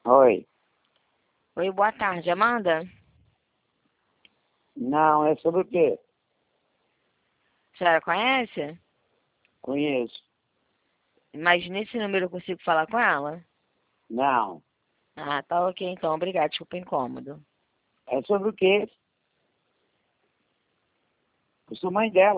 Oi. Oi, boa tarde, Amanda. Não, é sobre o quê? A senhora conhece? Conheço. Mas nesse número eu consigo falar com ela? Não. Ah, tá ok então. Obrigada, desculpa o incômodo. É sobre o quê? Eu sou mãe dela.